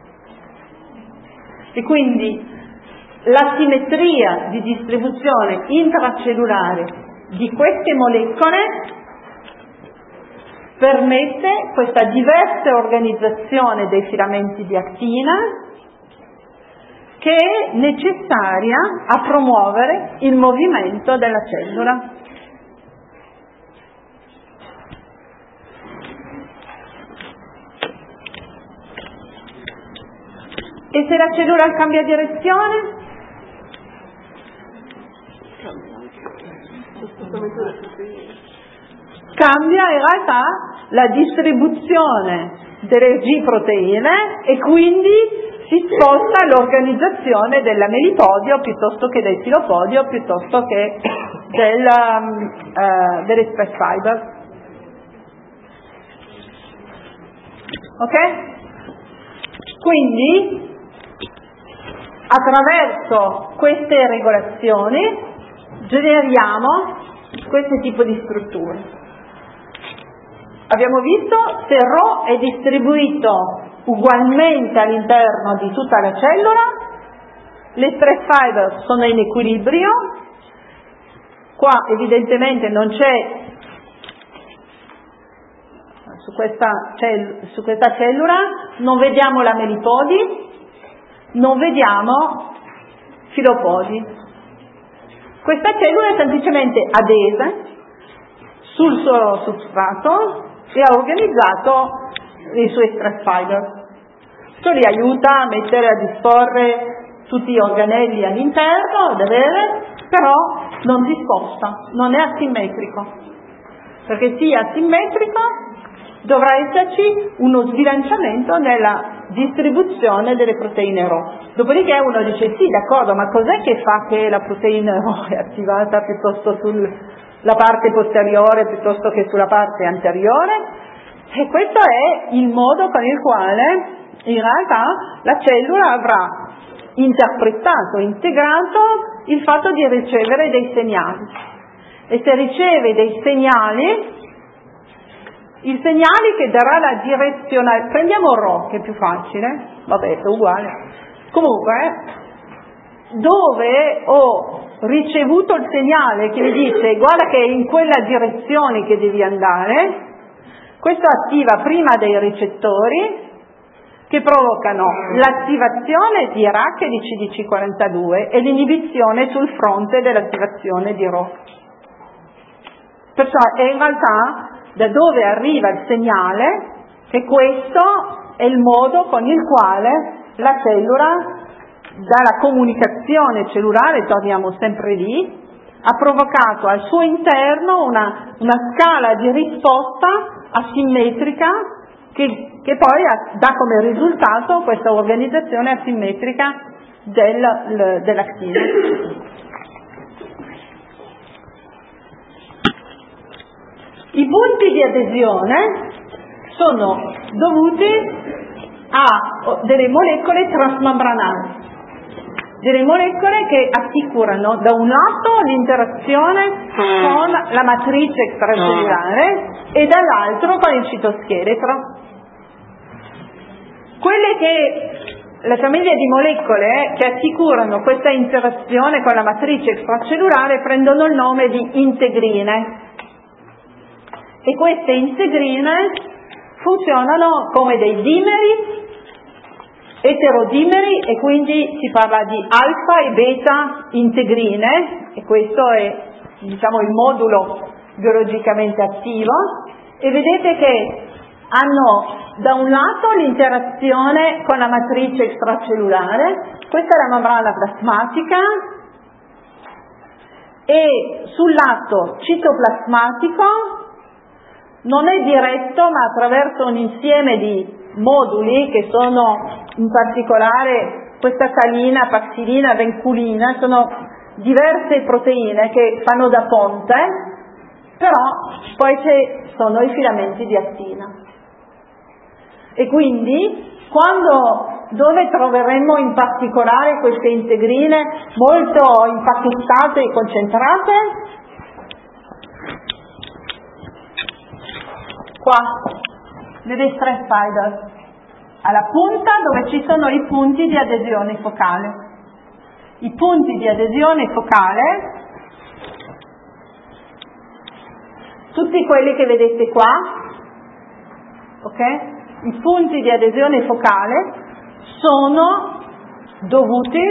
E quindi la simmetria di distribuzione intracellulare di queste molecole permette questa diversa organizzazione dei filamenti di actina che è necessaria a promuovere il movimento della cellula. E se la cellula cambia direzione? Cambia in realtà la distribuzione delle G-proteine e quindi si sposta l'organizzazione del lamelipodio piuttosto che del filopodio piuttosto che del, uh, delle stress fiber. Ok? Quindi attraverso queste regolazioni generiamo questo tipo di strutture. Abbiamo visto se Rho è distribuito ugualmente all'interno di tutta la cellula, le stress fiber sono in equilibrio, qua evidentemente non c'è, su questa, cell- su questa cellula non vediamo lamelipodi, non vediamo filopodi. Questa cellula è semplicemente adesa sul suo substrato e ha organizzato i suoi stress fiber. Questo li aiuta a mettere a disporre tutti gli organelli all'interno, da avere, però non si sposta, non è asimmetrico. perché sia asimmetrico dovrà esserci uno sbilanciamento nella distribuzione delle proteine Rho. Dopodiché uno dice sì, d'accordo, ma cos'è che fa che la proteina Rho è attivata piuttosto sulla parte posteriore piuttosto che sulla parte anteriore? E questo è il modo con il quale in realtà la cellula avrà interpretato, integrato il fatto di ricevere dei segnali. E se riceve dei segnali, i segnali che darà la direzionalità, prendiamo Rho che è più facile, vabbè è uguale, comunque dove ho ricevuto il segnale che mi dice guarda che è in quella direzione che devi andare, questo attiva prima dei recettori che provocano l'attivazione di R A C e di C D C quarantadue e l'inibizione sul fronte dell'attivazione di Rho. Perciò è in realtà da dove arriva il segnale che questo è il modo con il quale la cellula, dalla comunicazione cellulare, torniamo sempre lì, ha provocato al suo interno una, una scala di risposta asimmetrica che, che poi ha, dà come risultato questa organizzazione asimmetrica del, dell'actina. I punti di adesione sono dovuti a delle molecole trasmembranali, delle molecole che assicurano da un lato l'interazione con la matrice extracellulare e dall'altro con il citoscheletro. Quelle che la famiglia di molecole che assicurano questa interazione con la matrice extracellulare prendono il nome di integrine. E queste integrine funzionano come dei dimeri, eterodimeri, e quindi si parla di alfa e beta integrine, e questo è, diciamo, il modulo biologicamente attivo, e vedete che hanno da un lato l'interazione con la matrice extracellulare, questa è la membrana plasmatica, e sul lato citoplasmatico non è diretto, ma attraverso un insieme di moduli che sono in particolare questa calina, paxilina, venculina, sono diverse proteine che fanno da ponte, però poi ci sono i filamenti di attina. E quindi quando, dove troveremo in particolare queste integrine molto impacchettate e concentrate? Qua, nelle stress fibers, alla punta dove ci sono i punti di adesione focale. I punti di adesione focale, tutti quelli che vedete qua, ok? I punti di adesione focale sono dovuti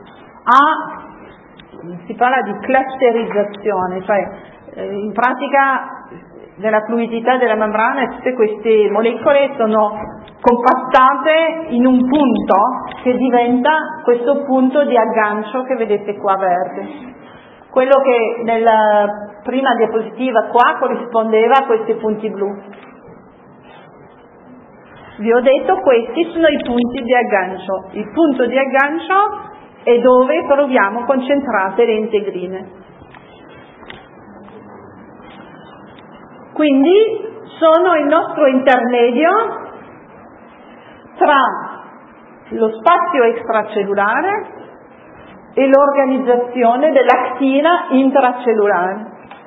a, si parla di clusterizzazione, cioè in pratica della fluidità della membrana tutte queste molecole sono compattate in un punto che diventa questo punto di aggancio che vedete qua verde. Quello che nella prima diapositiva qua corrispondeva a questi punti blu. Vi ho detto questi sono i punti di aggancio. Il punto di aggancio è dove troviamo concentrate le integrine. Quindi sono il nostro intermedio tra lo spazio extracellulare e l'organizzazione dell'actina intracellulare.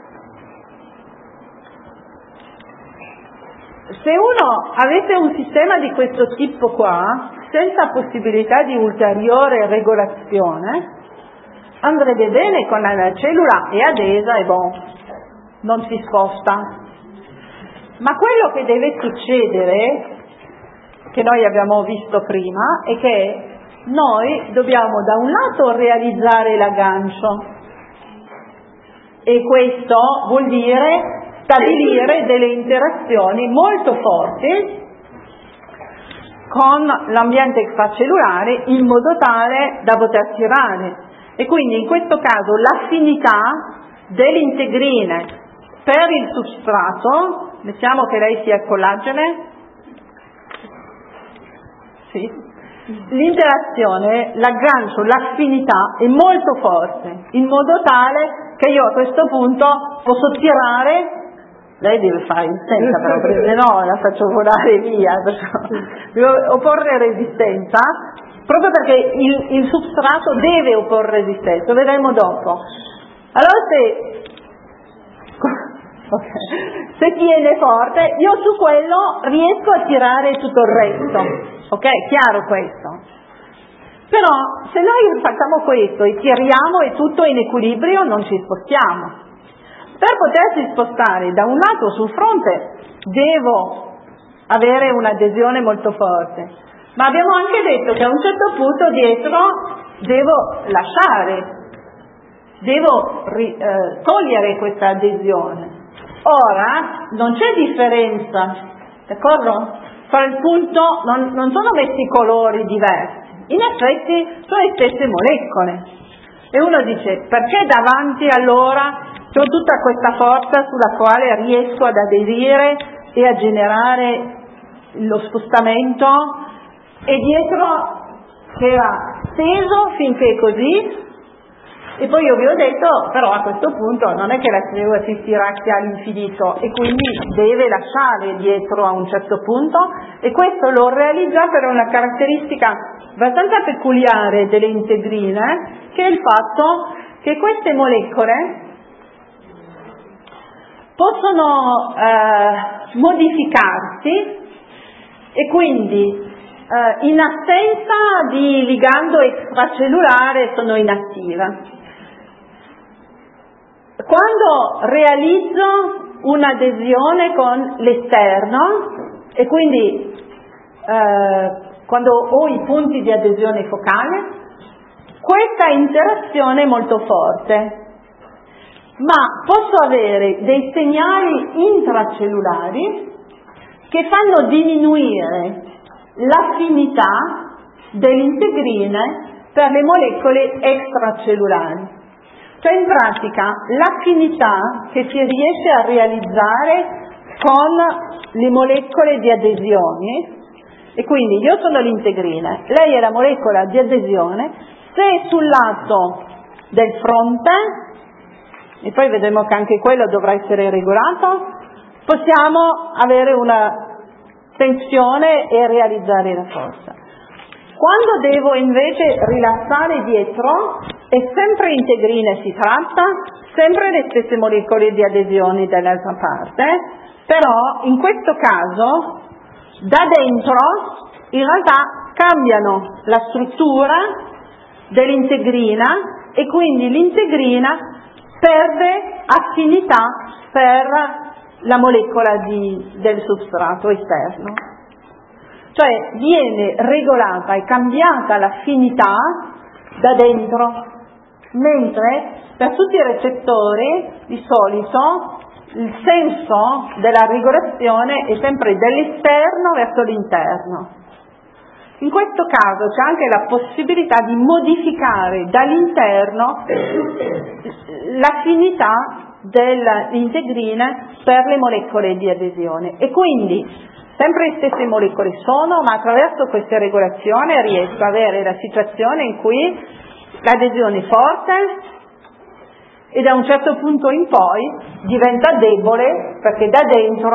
Se uno avesse un sistema di questo tipo qua, senza possibilità di ulteriore regolazione, andrebbe bene con la cellula è adesa e boh, non si sposta. Ma quello che deve succedere, che noi abbiamo visto prima, è che noi dobbiamo da un lato realizzare l'aggancio, e questo vuol dire stabilire delle interazioni molto forti con l'ambiente extracellulare in modo tale da poter tirare. E quindi in questo caso l'affinità delle integrine per il substrato, mettiamo che lei sia collagene, sì, l'interazione, l'aggancio, l'affinità è molto forte, in modo tale che io a questo punto posso tirare. Lei deve fare resistenza però, perché se no la faccio volare via, devo opporre resistenza, proprio perché il, il substrato deve opporre resistenza, lo vedremo dopo. Allora se, okay, se tiene forte, io su quello riesco a tirare tutto il resto, ok? Chiaro questo? Però se noi facciamo questo e tiriamo e tutto è in equilibrio, non ci spostiamo. Per potersi spostare da un lato sul fronte devo avere un'adesione molto forte, ma abbiamo anche detto che a un certo punto dietro devo lasciare, devo ri, eh, togliere questa adesione. Ora non c'è differenza, d'accordo? Fra il punto, non, non sono messi colori diversi, in effetti sono le stesse molecole. E uno dice, perché davanti allora c'ho tutta questa forza sulla quale riesco ad aderire e a generare lo spostamento, e dietro che era teso finché è così, e poi io vi ho detto, però a questo punto non è che la creatura si stiracchia all'infinito e quindi deve lasciare dietro a un certo punto, e questo lo realizza per una caratteristica abbastanza peculiare delle integrine, che è il fatto che queste molecole possono eh, modificarsi e quindi eh, in assenza di ligando extracellulare sono inattive. Quando realizzo un'adesione con l'esterno e quindi eh, quando ho i punti di adesione focale, questa interazione è molto forte, ma posso avere dei segnali intracellulari che fanno diminuire l'affinità dell'integrine per le molecole extracellulari. Cioè in pratica l'affinità che si riesce a realizzare con le molecole di adesioni, e quindi io sono l'integrine, lei è la molecola di adesione, se sul lato del fronte, e poi vedremo che anche quello dovrà essere regolato, possiamo avere una tensione e realizzare la forza. Quando devo invece rilassare dietro, è sempre integrine si tratta, sempre le stesse molecole di adesioni dall'altra parte, però in questo caso da dentro in realtà cambiano la struttura dell'integrina e quindi l'integrina perde affinità per la molecola di, del substrato esterno. Cioè viene regolata e cambiata l'affinità da dentro, mentre per tutti i recettori di solito il senso della regolazione è sempre dall'esterno verso l'interno. In questo caso c'è anche la possibilità di modificare dall'interno l'affinità delle integrine per le molecole di adesione, e quindi sempre le stesse molecole sono, ma attraverso queste regolazioni riesco ad avere la situazione in cui l'adesione è forte e da un certo punto in poi diventa debole, perché da dentro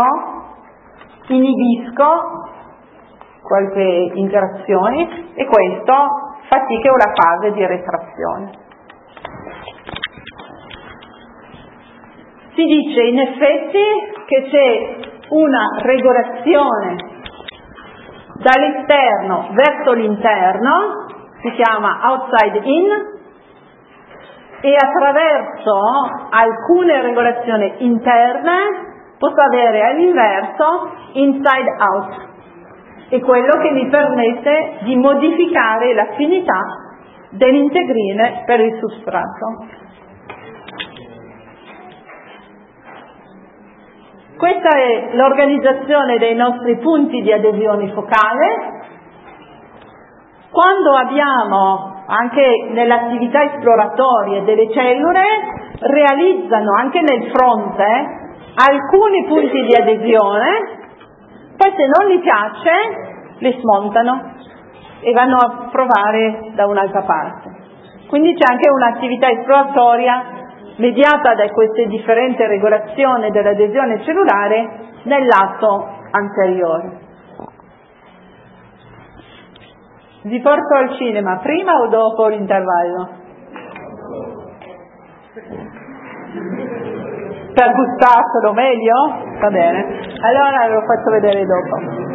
inibisco qualche interazione e questo fa sì che ho la fase di retrazione. Si dice in effetti che c'è una regolazione dall'esterno verso l'interno, si chiama outside in, e attraverso alcune regolazioni interne posso avere all'inverso inside out, è quello che mi permette di modificare l'affinità dell'integrine per il substrato. Questa è l'organizzazione dei nostri punti di adesione focale. Quando abbiamo anche nell'attività esploratoria delle cellule, realizzano anche nel fronte alcuni punti di adesione, poi se non gli piace li smontano e vanno a provare da un'altra parte. Quindi c'è anche un'attività esploratoria mediata da queste differenti regolazioni dell'adesione cellulare nel lato anteriore. Vi porto al cinema prima o dopo l'intervallo? Per gustarselo meglio? Va bene, allora ve lo faccio vedere dopo.